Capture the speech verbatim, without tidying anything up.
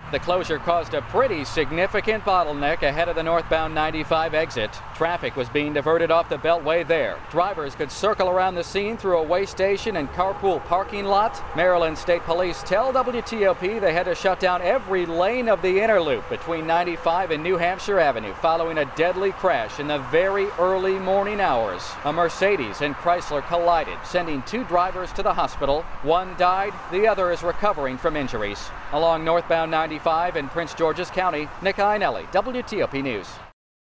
The closure caused a pretty significant bottleneck ahead of the northbound ninety-five exit. Traffic was being diverted off the Beltway there. Drivers could circle around the scene through a way station and carpool parking lot. Maryland State Police tell W T O P they had to shut down every lane of the inner loop between ninety-five and New Hampshire Avenue following a deadly crash in the very early morning hours. A Mercedes and Chrysler collided, sending two drivers to the hospital. One died, the other is recovering from injuries. Along northbound ninety-five in Prince George's County, Nick Iannelli, W T O P News.